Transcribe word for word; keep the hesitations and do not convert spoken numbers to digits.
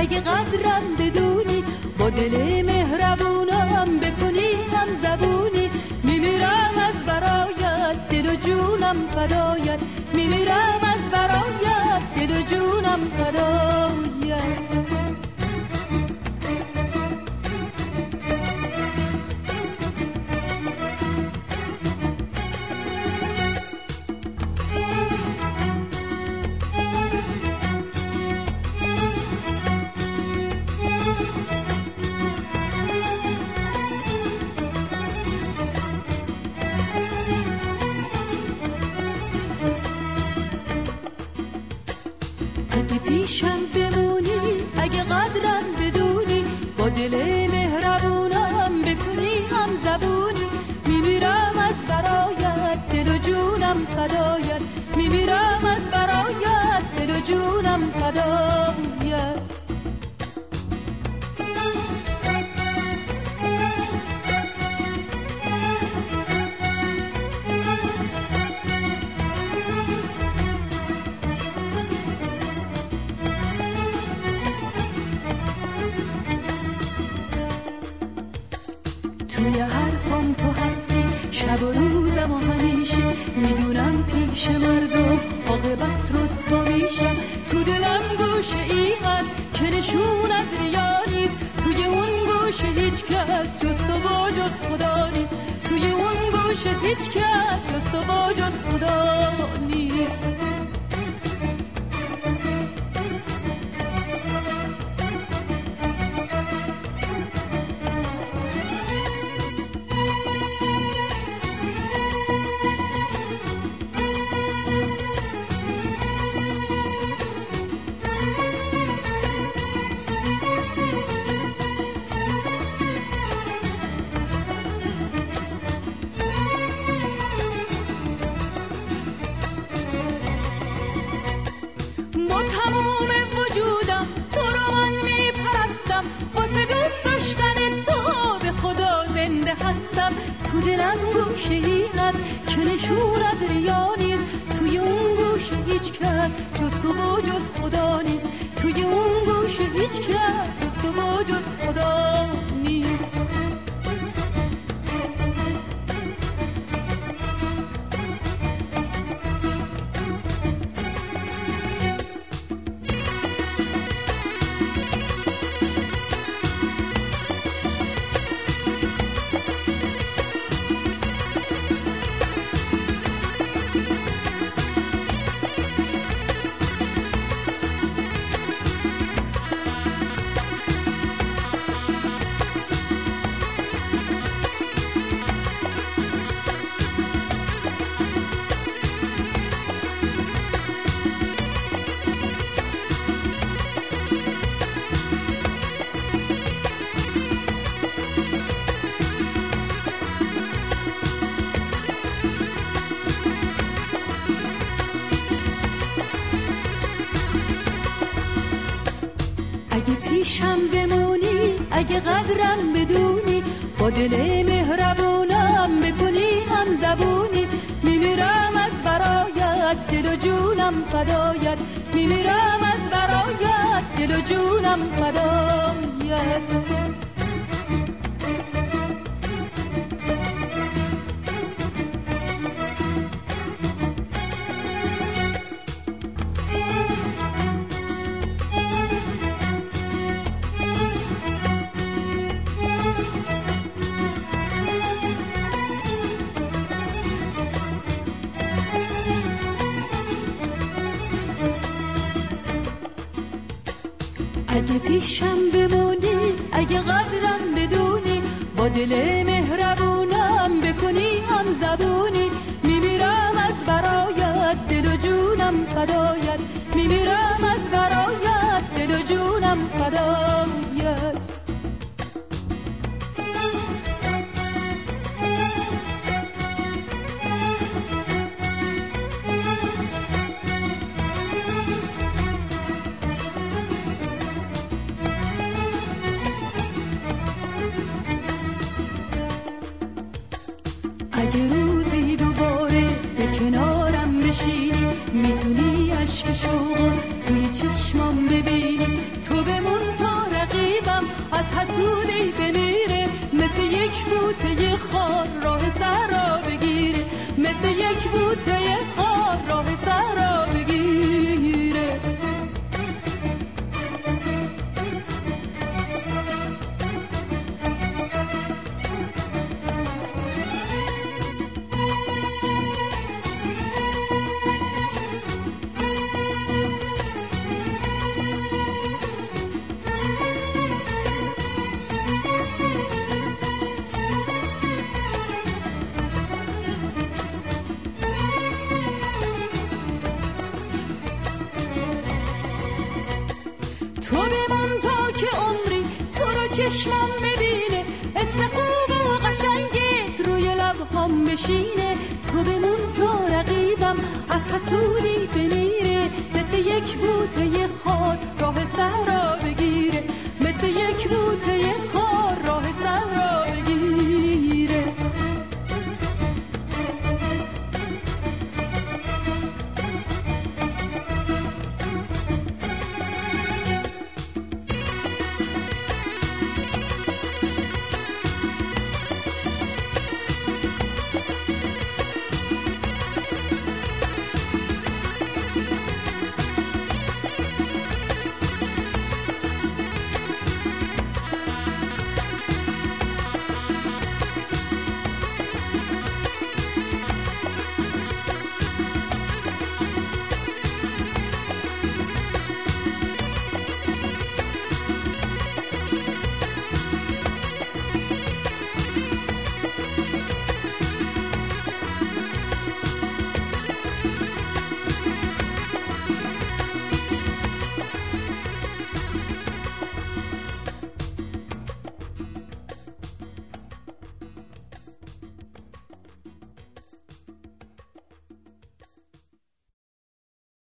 اگه قدرم بدونی، با دل مهربونم بکنی هم زبونی. میمیرم از برایت، دل و جونم فدایت. میمیرم از برایت، دل و جونم فدایت. اگه پیشم بمونی، اگه قدرم بدونی، با دل مهربونم بکنی هم زبونی. میمیرم از برایت، دل و جونم فدایت. میمیرم از برایت، دل و جونم فدایت. توی حرفم تو هستی، شب و روزم و همیشه. میدونم پیش مردم عاقبت رسوا میشم. تو دلم گوشه ای هست که نشون از ریا نیست. توی اون گوشه هیچ کس جز تو و جز خدا نیست. توی اون گوشه هیچ کس جز تو و جز خدا نیست. با تموم وجودم تو رو من میپرستم. واسه دوست داشتن تو به خدا زنده هستم. تو دلم گوشه ای هست که نشون از ریا نیست. توی اون گوشه هیچ کس جز تو و جز خدا نیست. توی اون گوشه هیچ کس جز تو و جز خدا نیست. اگه پیشم بمونی، اگه قدرم بدونی، با دل مهربونم بکنی هم زبونی. میمیرم از برایت، دل و جونم فدایت. میمیرم از برایت، دل و جونم فدایت. اگه پیشم بمونی، اگه قدرم بدونی، با دل مهربونم بکنی هم زبونی. میمیرم از برایت، دل و جونم فدایت. میمیرم از برایت، دل و جونم فدایت. اگه روزی دوباره به کنارم بشینی، میتونی عشق شوق توی چشمام ببینی. تو بمون تو خار راه سر را بگیره، مثل یک بوته خار راه سر را بگیره. تو بمون تا که عمری تو رو چشمم ببینه، اسم خوب و قشنگت روی لبهام بشینه. تو بمون تا رقیبم از حسودی بمیره، مثل یک بوته خار